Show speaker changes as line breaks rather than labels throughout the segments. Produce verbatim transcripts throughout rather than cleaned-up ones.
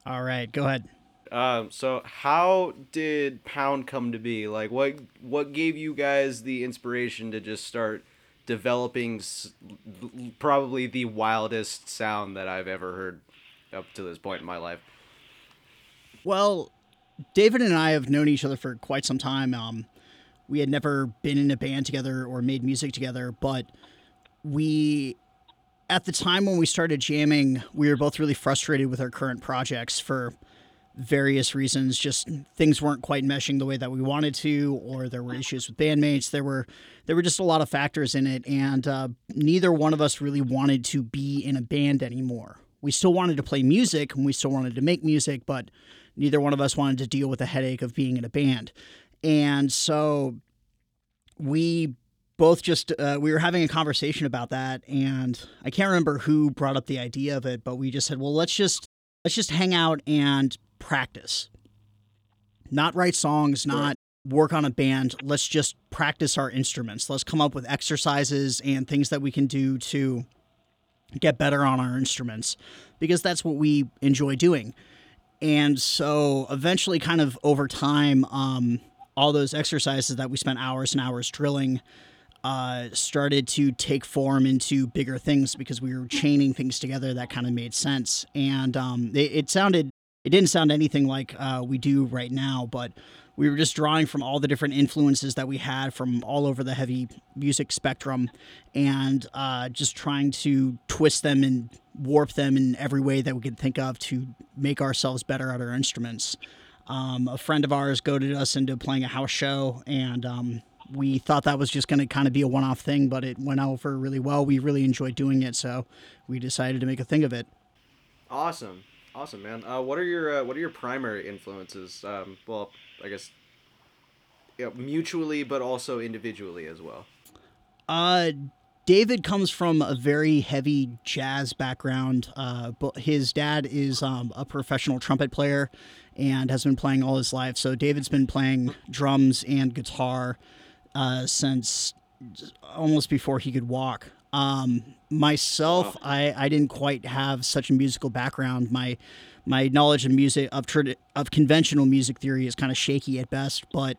All right, go ahead.
Um, so how did Pound come to be? Like, what what gave you guys the inspiration to just start developing s- probably the wildest sound that I've ever heard up to this point in my life?
Well, David and I have known each other for quite some time. Um, we had never been in a band together or made music together, but we, at the time when we started jamming, we were both really frustrated with our current projects for various reasons. Just things weren't quite meshing the way that we wanted to, or there were issues with bandmates. There were there were just a lot of factors in it, and uh, neither one of us really wanted to be in a band anymore. We still wanted to play music and we still wanted to make music, but neither one of us wanted to deal with the headache of being in a band. And so we both just uh, we were having a conversation about that, and I can't remember who brought up the idea of it, but we just said, well, let's just let's just hang out and practice, not write songs,
Right.
not work on a band. Let's just practice our instruments. Let's come up with exercises and things that we can do to get better on our instruments, because that's what we enjoy doing. And so eventually, kind of over time, um, all those exercises that we spent hours and hours drilling uh, started to take form into bigger things because we were chaining things together that kind of made sense. And um, it, it sounded, it didn't sound anything like uh, we do right now, but we were just drawing from all the different influences that we had from all over the heavy music spectrum, and uh, just trying to twist them and warp them in every way that we could think of to make ourselves better at our instruments. Um, a friend of ours goaded us into playing a house show, and um, we thought that was just going to kind of be a one off thing, but it went over really well. We really enjoyed doing it, so we decided to make a thing of it.
Awesome, awesome, man. Uh, what are your uh, what are your primary influences? Um, well, I guess yeah, mutually, but also individually as well.
Uh, David comes from a very heavy jazz background. Uh, but his dad is um, a professional trumpet player and has been playing all his life. So David's been playing drums and guitar uh, since almost before he could walk. Um, myself,
Wow.
I, I didn't quite have such a musical background. My my knowledge of music of trad- of conventional music theory is kind of shaky at best, but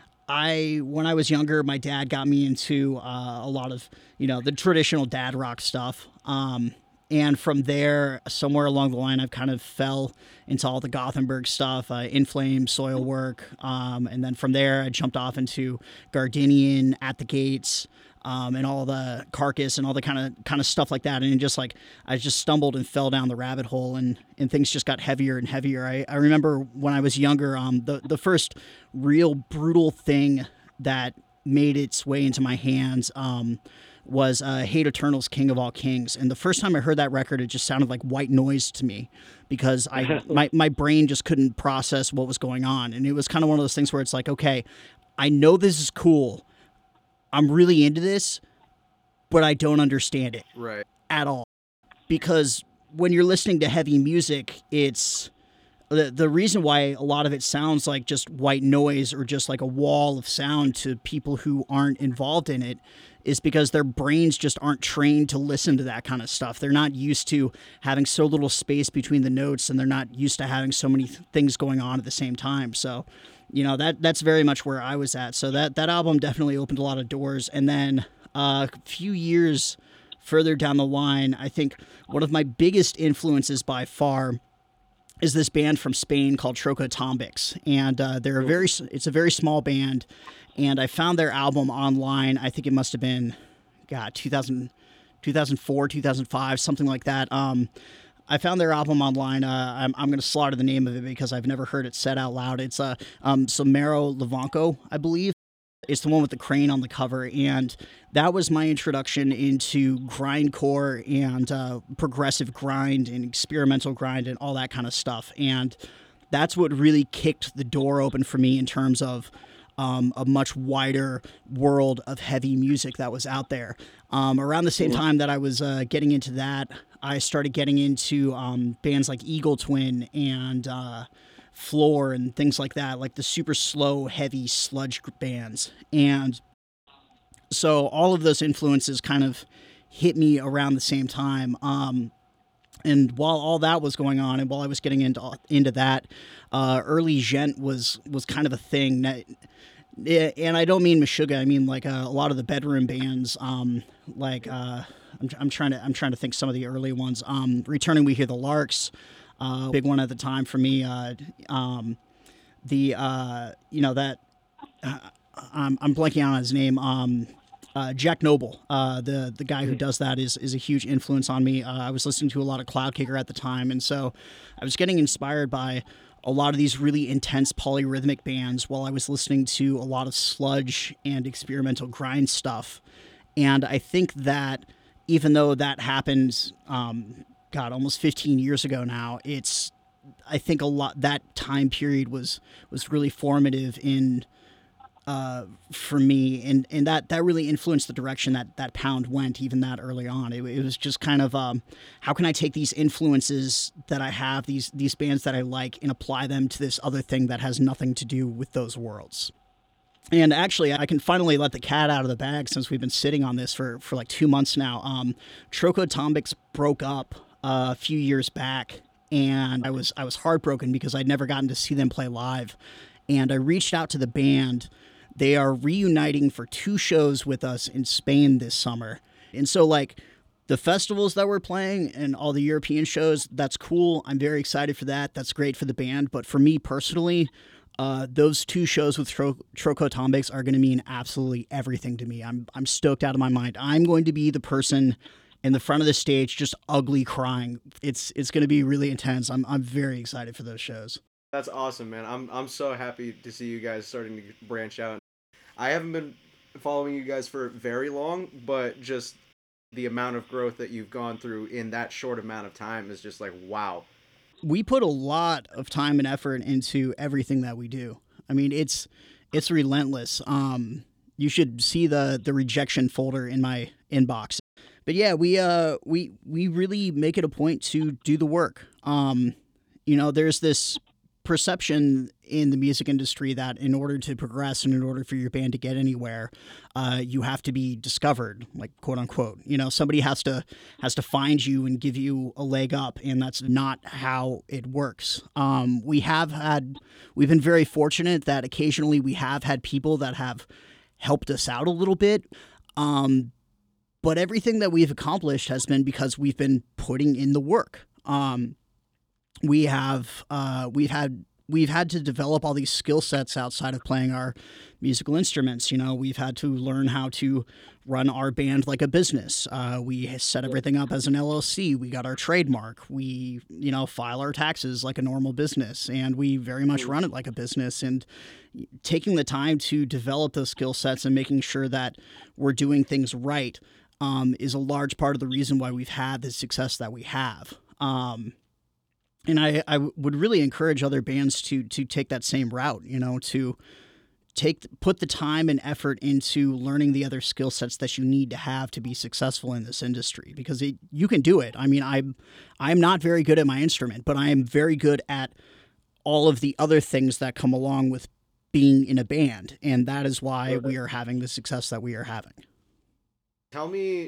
I when I was younger, my dad got me into uh, a lot of you know the traditional dad rock stuff. Um, and from there, somewhere along the line, I've kind of fell into all the Gothenburg stuff, uh, In Flames, Soil Work, um, and then from there, I jumped off into Gardenian, At the Gates, um, and all the Carcass and all the kind of kind of stuff like that. And just like I just stumbled and fell down the rabbit hole, and and things just got heavier and heavier. I, I remember when I was younger, um, the the first real brutal thing that made its way into my hands. Um, was uh, Hate Eternal's King of All Kings. And the first time I heard that record, it just sounded like white noise to me because I my, my brain just couldn't process what was going on. And it was kind of one of those things where it's like, okay, I know this is cool. I'm really into this, but I don't understand it
Right.
at all. Because when you're listening to heavy music, it's the the reason why a lot of it sounds like just white noise or just like a wall of sound to people who aren't involved in it is because their brains just aren't trained to listen to that kind of stuff. They're not used to having so little space between the notes, and they're not used to having so many th- things going on at the same time. So, you know, that that's very much where I was at. So that that album definitely opened a lot of doors. And then uh, a few years further down the line, I think one of my biggest influences by far is this band from Spain called Troca Tombics, and uh, they're a very it's a very small band, and I found their album online. I think it must have been, God, two thousand, two thousand four, two thousand five, something like that. Um, I found their album online. Uh, I'm, I'm going to slaughter the name of it because I've never heard it said out loud. It's uh, um, Somero Levanco, I believe. It's the one with the crane on the cover, and that was my introduction into grindcore and uh, progressive grind and experimental grind and all that kind of stuff. And that's what really kicked the door open for me in terms of um, a much wider world of heavy music that was out there. Um, around the same time that I was uh, getting into that, I started getting into um, bands like Eagle Twin and uh, Floor and things like that, like the super slow, heavy sludge bands. And so all of those influences kind of hit me around the same time. Um, And while all that was going on, and while I was getting into into that, uh, early djent was was kind of a thing. That, and I don't mean Meshuggah. I mean like uh, a lot of the bedroom bands. Um, like uh, I'm, I'm trying to I'm trying to think some of the early ones. Um, Returning We Hear the Larks, uh, big one at the time for me. Uh, um, the uh, you know that uh, I'm, I'm blanking on his name. Um, Uh, Jack Noble, uh, the the guy who does that, is is a huge influence on me. Uh, I was listening to a lot of Cloudkicker at the time, and so I was getting inspired by a lot of these really intense polyrhythmic bands while I was listening to a lot of sludge and experimental grind stuff. And I think that even though that happened, um, God, almost fifteen years ago now, it's I think a lot that time period was was really formative in. Uh, for me, and, and that, that really influenced the direction that, that Pound went even that early on. It, it was just kind of, um, how can I take these influences that I have, these these bands that I like, and apply them to this other thing that has nothing to do with those worlds. And actually, I can finally let the cat out of the bag since we've been sitting on this for, for like two months now. Um, Trocotombics broke up uh, a few years back, and I was I was heartbroken because I'd never gotten to see them play live. And I reached out to the band. They are reuniting for two shows with us in Spain this summer. And so, like, the festivals that we're playing and all the European shows, that's cool. I'm very excited for that. That's great for the band. But for me personally, uh, those two shows with Tro- Trocotombics are going to mean absolutely everything to me. I'm I'm stoked out of my mind. I'm going to be the person in the front of the stage just ugly crying. It's it's going to be really intense. I'm I'm very excited for those shows.
That's awesome, man. I'm I'm so happy to see you guys starting to branch out. I haven't been following you guys for very long, but just the amount of growth that you've gone through in that short amount of time is just like, wow.
We put a lot of time and effort into everything that we do. I mean, it's it's relentless. Um, you should see the the rejection folder in my inbox. But yeah, we uh we we really make it a point to do the work. Um, you know, there's this perception in the music industry that in order to progress and in order for your band to get anywhere, uh, you have to be discovered, like quote unquote. You know, somebody has to has to find you and give you a leg up, and that's not how it works. Um, we have had, we've been very fortunate that occasionally we have had people that have helped us out a little bit. Um, but everything that we've accomplished has been because we've been putting in the work. Um, We have uh, we've had we've had to develop all these skill sets outside of playing our musical instruments. You know, we've had to learn how to run our band like a business. Uh, we set everything up as an L L C. We got our trademark. We, you know, file our taxes like a normal business, and we very much run it like a business. And taking the time to develop those skill sets and making sure that we're doing things right um, is a large part of the reason why we've had the success that we have. Um, And I, I would really encourage other bands to to take that same route, you know, to take put the time and effort into learning the other skill sets that you need to have to be successful in this industry, because it, you can do it. I mean, I'm I'm not very good at my instrument, but I am very good at all of the other things that come along with being in a band, and that is why we are having the success that we are having.
Tell me,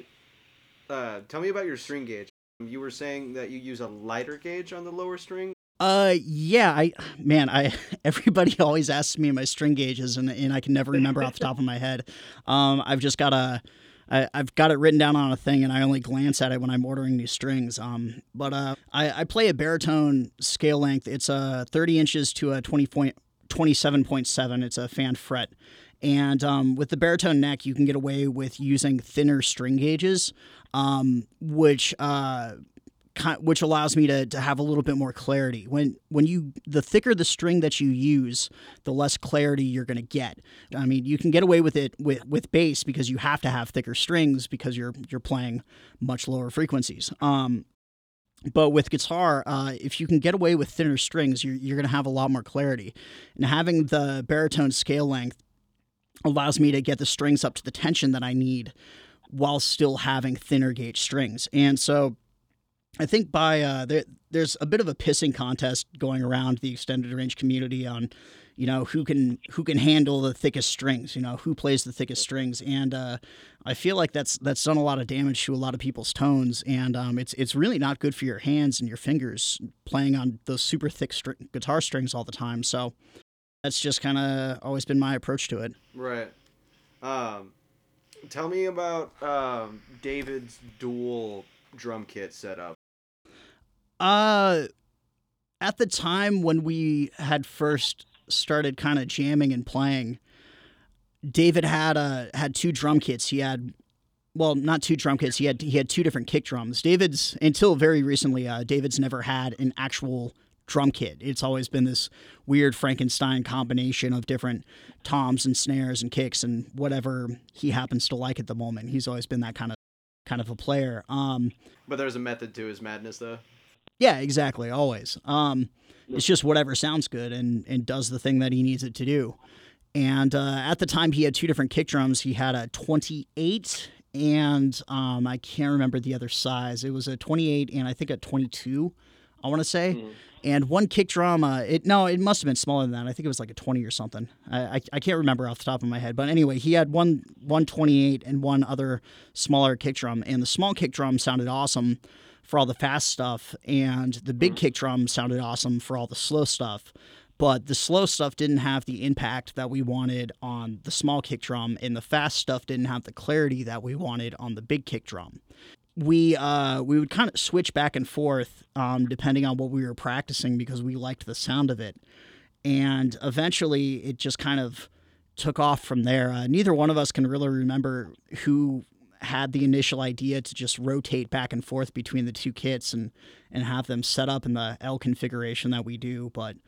uh, tell me about your string gauge. You were saying that you use a lighter gauge on the lower string?
Uh, yeah, I, man, I, everybody always asks me my string gauges, and, and I can never remember off the top of my head. Um, I've just got a, I, I've got it written down on a thing, and I only glance at it when I'm ordering new strings. Um, but, uh, I, I play a baritone scale length. It's a thirty inches to a twenty point, twenty-seven point seven. It's a fan fret. And, um, with the baritone neck, you can get away with using thinner string gauges, um, which, uh, which allows me to, to have a little bit more clarity. When when you the thicker the string that you use, the less clarity you're going to get. I mean, you can get away with it with, with bass because you have to have thicker strings because you're you're playing much lower frequencies. Um, but with guitar, uh, if you can get away with thinner strings, you're you're going to have a lot more clarity. And having the baritone scale length allows me to get the strings up to the tension that I need while still having thinner gauge strings. And so I think by uh, there, there's a bit of a pissing contest going around the extended range community on, you know, who can who can handle the thickest strings, you know, who plays the thickest strings. And uh, I feel like that's that's done a lot of damage to a lot of people's tones, and um, it's it's really not good for your hands and your fingers playing on those super thick str- guitar strings all the time. So that's just kind of always been my approach to it.
Right. Um, tell me about um, David's dual drum kit setup.
Uh, at the time when we had first started kind of jamming and playing, David had uh had two drum kits. He had, well, not two drum kits. He had he had two different kick drums. David's, until very recently, uh, David's never had an actual drum kit. It's always been this weird Frankenstein combination of different toms and snares and kicks and whatever he happens to like at the moment. He's always been that kind of kind of a player. Um,
but there's a method to his madness, though.
Yeah, exactly. Always. Um, it's just whatever sounds good and and does the thing that he needs it to do. And uh, at the time, he had two different kick drums. He had a twenty-eight, and um, I can't remember the other size. It was a twenty-eight and I think a twenty-two, I want to say. Mm. And one kick drum, uh, it no, it must have been smaller than that. I think it was like a twenty or something. I, I, I can't remember off the top of my head. But anyway, he had one, one twenty-eight and one other smaller kick drum. And the small kick drum sounded awesome for all the fast stuff, and the big kick drum sounded awesome for all the slow stuff. But the slow stuff didn't have the impact that we wanted on the small kick drum, and the fast stuff didn't have the clarity that we wanted on the big kick drum. We uh, we would kind of switch back and forth um, depending on what we were practicing because we liked the sound of it. And eventually it just kind of took off from there. Uh, neither one of us can really remember who had the initial idea to just rotate back and forth between the two kits and, and have them set up in the L configuration that we do. But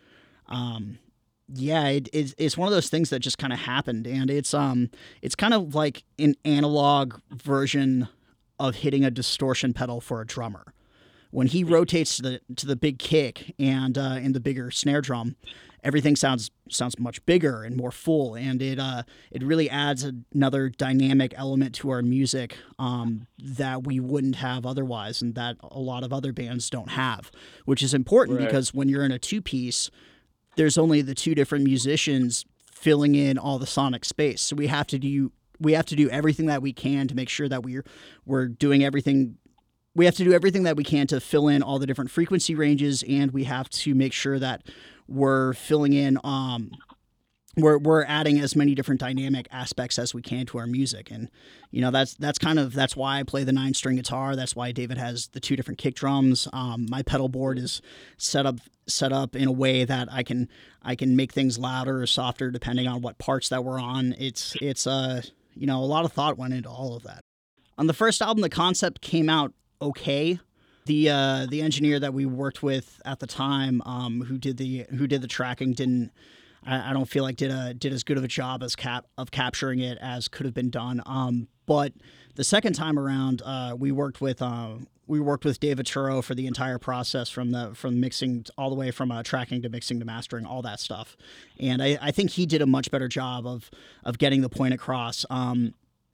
um, yeah, it, it's, it's one of those things that just kind of happened, and it's um it's kind of like an analog version of hitting a distortion pedal for a drummer. When he rotates to the to the big kick and uh, in the bigger snare drum, everything sounds sounds much bigger and more full, and it uh it really adds another dynamic element to our music um, that we wouldn't have otherwise, and that a lot of other bands don't have, which is important. Right. Because when you're in a two piece, there's only the two different musicians filling in all the sonic space, so we have to do we have to do everything that we can to make sure that we're we're doing everything. We have to do everything that we can to fill in all the different frequency ranges, and we have to make sure that we're filling in, um, we're we're adding as many different dynamic aspects as we can to our music. And you know, that's that's kind of that's why I play the nine string guitar. That's why David has the two different kick drums. Um, my pedal board is set up set up in a way that I can I can make things louder or softer depending on what parts that we're on. It's it's uh you know, a lot of thought went into all of that. On the first album, the concept came out okay. The uh, the engineer that we worked with at the time, um, who did the who did the tracking, didn't I, I don't feel like did a did as good of a job as cap of capturing it as could have been done. Um, but the second time around, uh, we worked with uh, we worked with David Turo for the entire process, from the from mixing all the way from uh, tracking to mixing to mastering, all that stuff. And I, I think he did a much better job of of getting the point across. Um,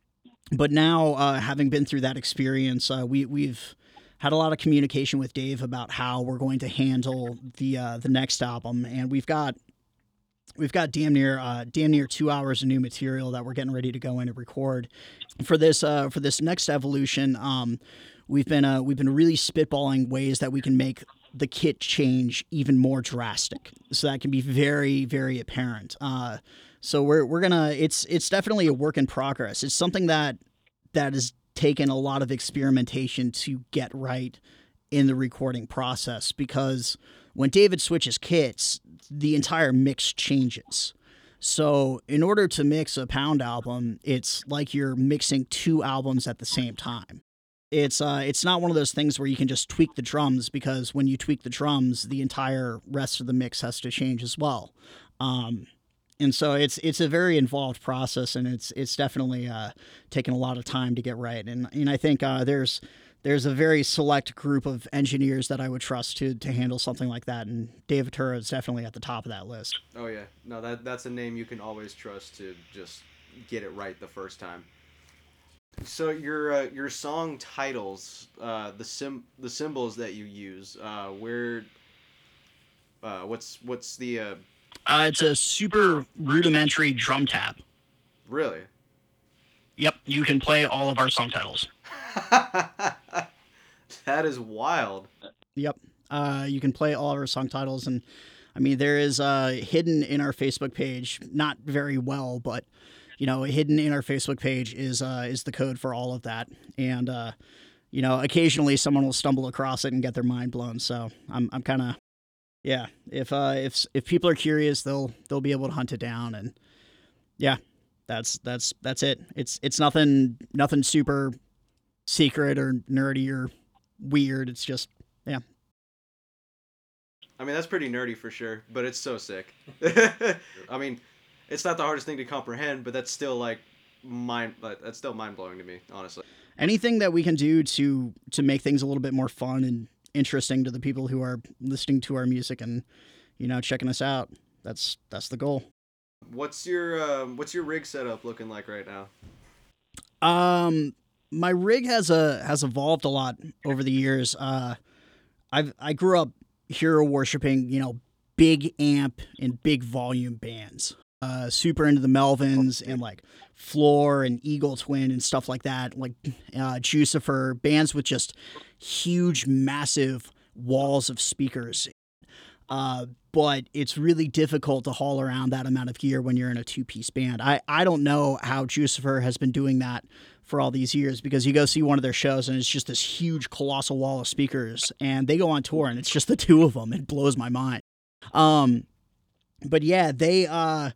but now, uh, having been through that experience, uh, we we've had a lot of communication with Dave about how we're going to handle the uh, the next album, and we've got we've got damn near uh, damn near two hours of new material that we're getting ready to go in and record for this uh, for this next evolution. Um, we've been uh, we've been really spitballing ways that we can make the kit change even more drastic, so that can be very very apparent. Uh, so we're we're gonna it's it's definitely a work in progress. It's something that that is taken a lot of experimentation to get right in the recording process, because when David switches kits, the entire mix changes. So in order to mix a Pound album, it's like you're mixing two albums at the same time. It's uh, it's not one of those things where you can just tweak the drums, because when you tweak the drums, the entire rest of the mix has to change as well. Um, And so it's it's a very involved process, and it's it's definitely uh, taken a lot of time to get right. And and I think uh, there's there's a very select group of engineers that I would trust to to handle something like that, and Dave Ventura is definitely at the top of that list.
Oh yeah, no, that that's a name you can always trust to just get it right the first time. So your uh, your song titles, uh, the sim the symbols that you use, uh, where, uh, what's what's the uh,
Uh, it's a super rudimentary drum tab.
Really?
Yep, you can play all of our song titles.
That is wild.
Yep, uh, you can play all of our song titles, and I mean there is uh, hidden in our Facebook page, not very well, but you know, hidden in our Facebook page is uh, is the code for all of that, and uh, you know, occasionally someone will stumble across it and get their mind blown. So I'm I'm kind of yeah. If uh, if if people are curious, they'll they'll be able to hunt it down, and yeah, that's that's that's it. It's it's nothing nothing super secret or nerdy or weird. It's just yeah.
I mean, that's pretty nerdy for sure, but it's so sick. I mean, it's not the hardest thing to comprehend, but that's still like mind. That's still mind blowing to me, honestly.
Anything that we can do to to make things a little bit more fun and interesting to the people who are listening to our music and you know checking us out. That's that's the goal.
What's your um, what's your rig setup looking like right now?
Um, my rig has a has evolved a lot over the years. Uh, I've I grew up hero worshiping, you know, big amp and big volume bands. Uh, super into the Melvins and like Floor and Eagle Twin and stuff like that. Like uh, Jucifer, bands with just huge, massive walls of speakers. Uh, but it's really difficult to haul around that amount of gear when you're in a two-piece band. I, I don't know how Jucifer has been doing that for all these years, because you go see one of their shows and it's just this huge, colossal wall of speakers, and they go on tour and it's just the two of them. It blows my mind. Um, but yeah, they uh,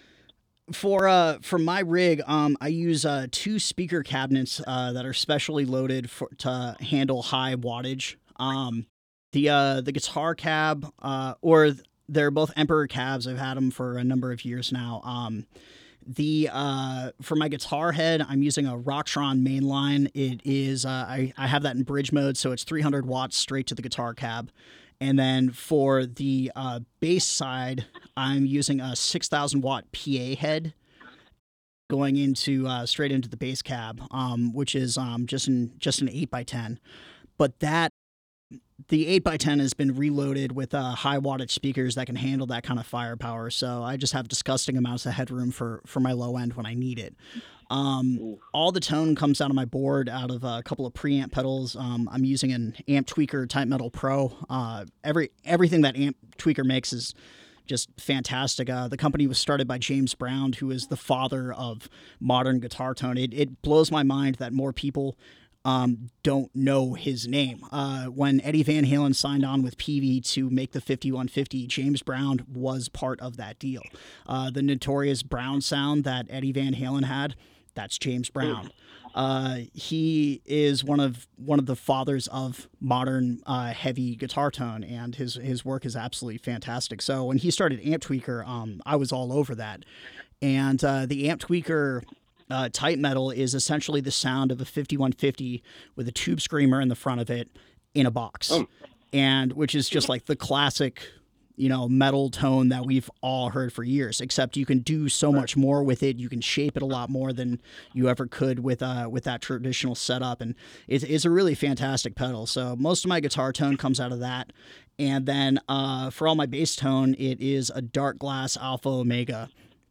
for uh for my rig, um, I use uh two speaker cabinets uh that are specially loaded for to handle high wattage. Um, the uh the guitar cab uh or they're both Emperor cabs. I've had them for a number of years now. Um. The uh, for my guitar head, I'm using a Rocktron mainline. It is uh, I I have that in bridge mode, so it's three hundred watts straight to the guitar cab. And then for the uh, bass side, I'm using a six thousand watt P A head going into uh, straight into the bass cab, um, which is um, just an just an eight by ten. But that the eight by ten has been reloaded with uh, high wattage speakers that can handle that kind of firepower. So I just have disgusting amounts of headroom for, for my low end when I need it. Um, all the tone comes out of my board out of a couple of preamp pedals. Um, I'm using an Amp Tweaker Type Metal Pro. Uh, every everything that Amp Tweaker makes is just fantastic. Uh, the company was started by James Brown, who is the father of modern guitar tone. It, it blows my mind that more people Um, don't know his name. Uh, when Eddie Van Halen signed on with P V to make the fifty-one fifty, James Brown was part of that deal. Uh, the notorious Brown sound that Eddie Van Halen had, that's James Brown. Uh, he is one of one of the fathers of modern uh, heavy guitar tone, and his his work is absolutely fantastic. So when he started Amp Tweaker, um, I was all over that. And uh, the Amp Tweaker Uh, Type Metal is essentially the sound of a fifty-one fifty with a tube screamer in the front of it in a box. Oh. And which is just like the classic, you know, metal tone that we've all heard for years, except you can do so much more with it. You can shape it a lot more than you ever could with uh with that traditional setup. And it's, it's a really fantastic pedal. So most of my guitar tone comes out of that. And then uh, for all my bass tone, it is a Dark Glass Alpha Omega.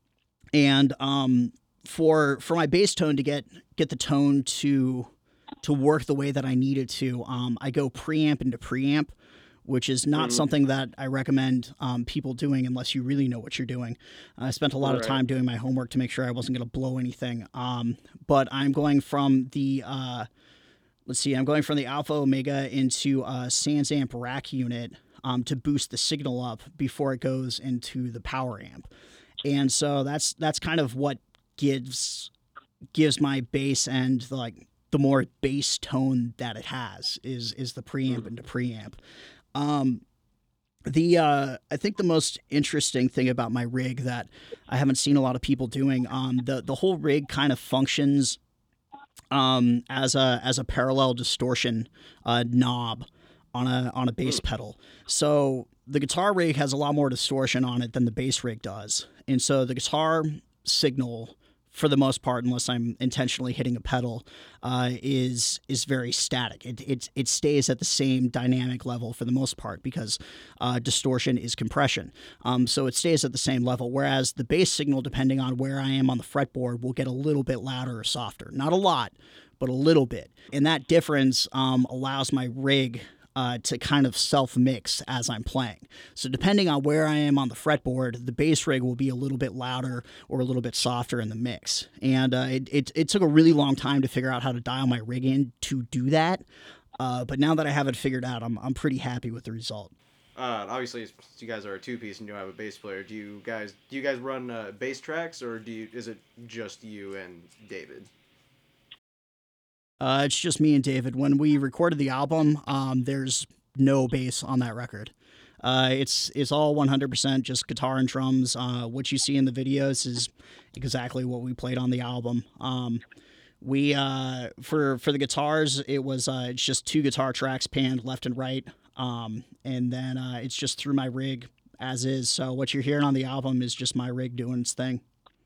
And um For for my bass tone to get get the tone to to work the way that I need it to, um, I go preamp into preamp, which is not mm-hmm. something that I recommend um, people doing unless you really know what you're doing. I spent a lot All of time right. doing my homework to make sure I wasn't going to blow anything. Um, but I'm going from the uh, let's see, I'm going from the Alpha Omega into a SansAmp rack unit um, to boost the signal up before it goes into the power amp, and so that's that's kind of what gives gives my bass and the, like the more bass tone that it has is is the preamp into preamp. Um, the uh, I think the most interesting thing about my rig that I haven't seen a lot of people doing, um, the the whole rig kind of functions um, as a as a parallel distortion uh, knob on a on a bass pedal. So the guitar rig has a lot more distortion on it than the bass rig does, and so the guitar signal for the most part, unless I'm intentionally hitting a pedal, uh, is is very static. It, it it stays at the same dynamic level for the most part because uh, distortion is compression. Um, so it stays at the same level. Whereas the bass signal, depending on where I am on the fretboard, will get a little bit louder or softer. Not a lot, but a little bit. And that difference um, allows my rig Uh, to kind of self-mix as I'm playing. So depending on where I am on the fretboard, the bass rig will be a little bit louder or a little bit softer in the mix. And uh, it, it, it took a really long time to figure out how to dial my rig in to do that. Uh, but now that I have it figured out, I'm, I'm pretty happy with the result.
Uh, obviously, you guys are a two-piece and you don't have a bass player. Do you guys do you guys run uh, bass tracks, or do you, is it just you and David?
Uh, it's just me and David. When we recorded the album, um, there's no bass on that record. Uh, it's it's all one hundred percent just guitar and drums. Uh, what you see in the videos is exactly what we played on the album. Um, we uh, for for the guitars, it was uh, it's just two guitar tracks panned left and right, um, and then uh, it's just through my rig as is. So what you're hearing on the album is just my rig doing its thing.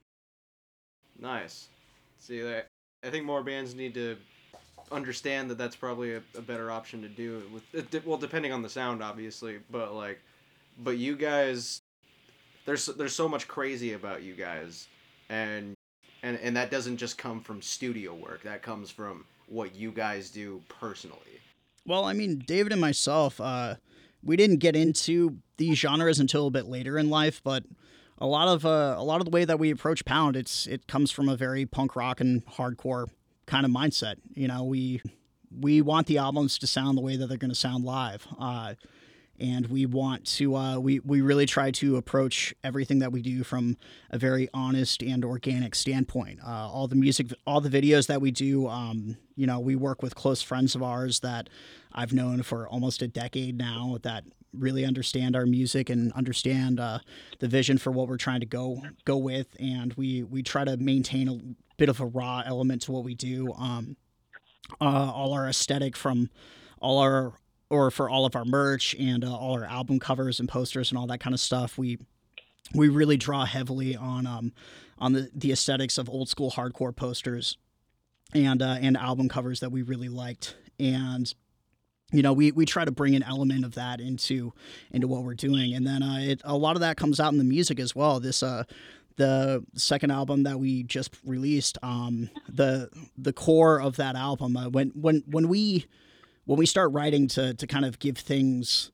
Nice. See, I think more bands need to understand that that's probably a, a better option to do with, well, depending on the sound, obviously, but like, but you guys, there's there's so much crazy about you guys, and and and that doesn't just come from studio work. That comes from what you guys do personally.
Well, I mean, David and myself, uh, we didn't get into these genres until a bit later in life, but a lot of uh, a lot of the way that we approach Pound, it's it comes from a very punk rock and hardcore kind of mindset. You know, we we want the albums to sound the way that they're going to sound live, uh, and we want to uh, we we really try to approach everything that we do from a very honest and organic standpoint. Uh, all the music, all the videos that we do, um, you know, we work with close friends of ours that I've known for almost a decade now that really understand our music and understand uh, the vision for what we're trying to go go with, and we we try to maintain a bit of a raw element to what we do. Um, uh, all our aesthetic from all our or for all of our merch and uh, all our album covers and posters and all that kind of stuff, we we really draw heavily on um on the the aesthetics of old school hardcore posters and uh, and album covers that we really liked. And you know, we, we try to bring an element of that into into what we're doing, and then uh, it, a lot of that comes out in the music as well. This uh, the second album that we just released, um, the the core of that album, uh, when when when we when we start writing to to kind of give things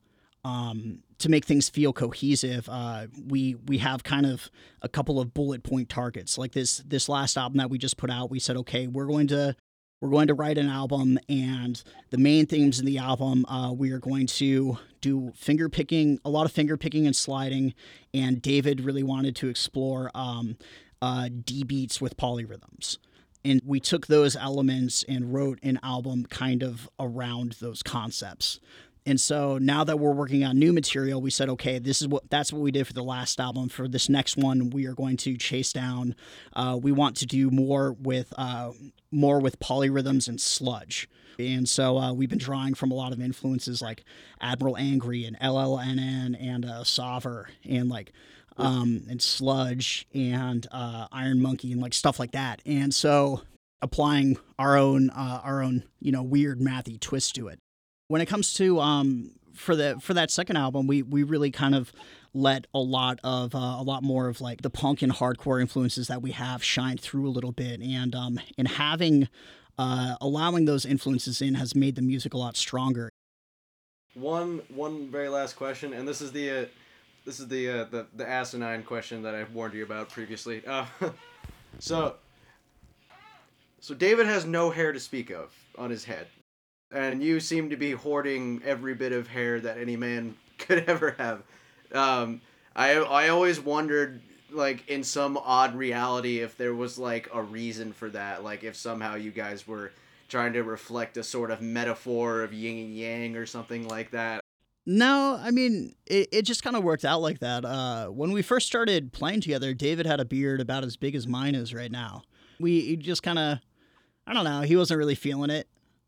um, to make things feel cohesive, uh, we we have kind of a couple of bullet point targets. Like this this last album that we just put out, we said, okay, we're going to. We're going to write an album, and the main themes in the album, uh, we are going to do finger picking, a lot of finger picking and sliding, and David really wanted to explore um, uh, D beats with polyrhythms. And we took those elements and wrote an album kind of around those concepts. And so now that we're working on new material, we said, okay, this is what that's what we did for the last album. For this next one, we are going to chase down. Uh, we want to do more with uh, more with polyrhythms and sludge. And so uh, we've been drawing from a lot of influences like Admiral Angry and L L N N and uh, Sauver and like um, and Sludge and uh, Iron Monkey and like stuff like that. And so applying our own uh, our own you know weird mathy twist to it. When it comes to um for the for that second album, we we really kind of let a lot of uh, a lot more of like the punk and hardcore influences that we have shine through a little bit, and um and having uh allowing those influences in has made the music a lot stronger.
One one very last question, and this is the uh, this is the uh, the the asinine question that I've warned you about previously. Uh, so so David has no hair to speak of on his head. And you seem to be hoarding every bit of hair that any man could ever have. Um, I I always wondered, like, in some odd reality, if there was, like, a reason for that. Like, if somehow you guys were trying to reflect a sort of metaphor of yin and yang or something like that.
No, I mean, it, it just kind of worked out like that. Uh, when we first started playing together, David had a beard about as big as mine is right now. We just kind of, I don't know, he wasn't really feeling it.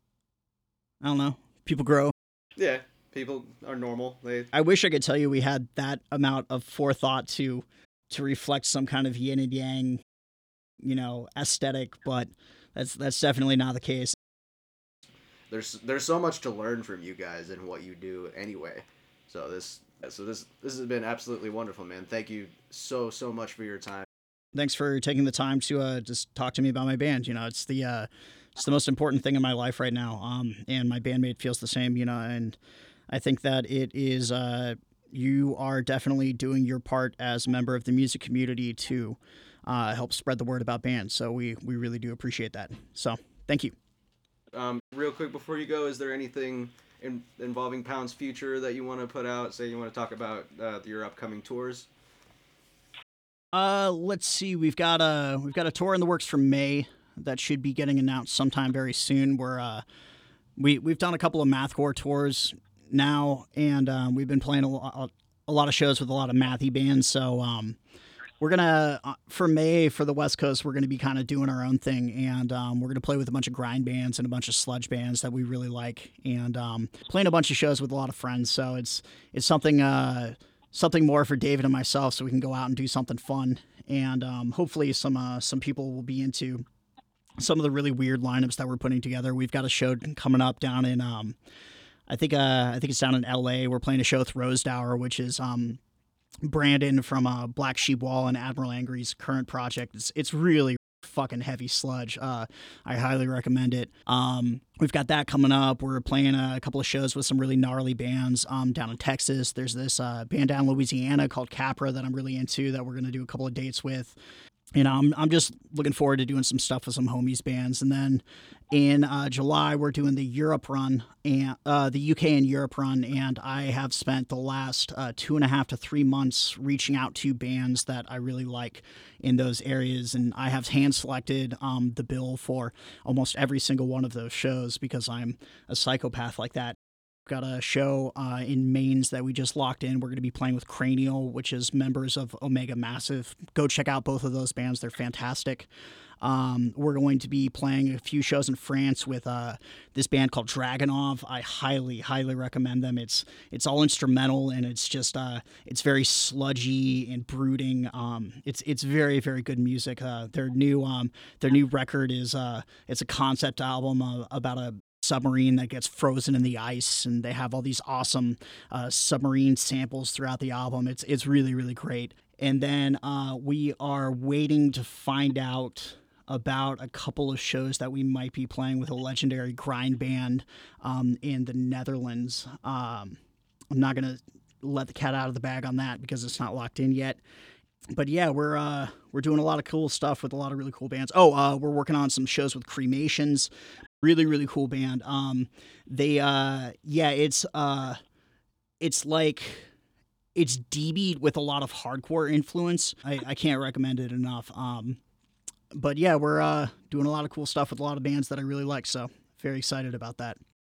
I don't know. People grow.
Yeah, people are normal. They.
I wish I could tell you we had that amount of forethought to to reflect some kind of yin and yang you know, aesthetic, but that's that's definitely not the case.
There's there's so much to learn from you guys and what you do anyway. So this so this this has been absolutely wonderful, man. Thank you so so much for your time.
Thanks for taking the time to uh, just talk to me about my band. You know, it's the uh, it's the most important thing in my life right now. Um, and my bandmate feels the same. You know, and I think that it is. Uh, you are definitely doing your part as a member of the music community to uh, help spread the word about bands. So we we really do appreciate that. So thank you.
Um, real quick before you go, is there anything in, involving Pound's future that you want to put out? Say you want to talk about uh, your upcoming tours.
Uh, let's see. We've got a we've got a tour in the works for May that should be getting announced sometime very soon. We're uh, we we've done a couple of mathcore tours now, and um, we've been playing a lot, a lot of shows with a lot of mathy bands. So um, we're gonna uh, for May for the West Coast, we're gonna be kind of doing our own thing, and um, we're gonna play with a bunch of grind bands and a bunch of sludge bands that we really like, and um, playing a bunch of shows with a lot of friends. So it's it's something. Uh, Something more for David and myself, so we can go out and do something fun, and um, hopefully some uh, some people will be into some of the really weird lineups that we're putting together. We've got a show coming up down in um, I think uh, I think it's down in L A. We're playing a show with Rosedower, which is um, Brandon from uh, Black Sheep Wall and Admiral Angry's current project. It's it's really fucking heavy sludge. Uh, I highly recommend it. Um, we've got that coming up. We're playing a couple of shows with some really gnarly bands um, down in Texas. There's this uh, band down in Louisiana called Capra that I'm really into that we're going to do a couple of dates with. You know, I'm I'm just looking forward to doing some stuff with some homies bands. And then in uh, July, we're doing the Europe run, and uh, the U K and Europe run. And I have spent the last uh, two and a half to three months reaching out to bands that I really like in those areas. And I have hand selected um, the bill for almost every single one of those shows because I'm a psychopath like that. Got a show uh, in Mainz that we just locked in. We're going to be playing with Cranial, which is members of Omega Massive. Go check out both of those bands. They're fantastic. Um, we're going to be playing a few shows in France with uh, this band called Dragonov. I highly, highly recommend them. It's it's all instrumental, and it's just uh, it's very sludgy and brooding. Um, it's it's very, very good music. Uh, their new um, their new record is uh, it's a concept album uh, about a submarine that gets frozen in the ice, and they have all these awesome uh, submarine samples throughout the album. It's it's really, really great. And then uh, we are waiting to find out about a couple of shows that we might be playing with a legendary grind band um, in the Netherlands. Um, I'm not going to let the cat out of the bag on that because it's not locked in yet. But yeah, we're uh, we're doing a lot of cool stuff with a lot of really cool bands. Oh, uh, we're working on some shows with Cremations. Really, really cool band. Um, they, uh, yeah, it's, uh, it's like, it's D B with a lot of hardcore influence. I, I can't recommend it enough. Um, but yeah, we're, uh, doing a lot of cool stuff with a lot of bands that I really like. So very excited about that.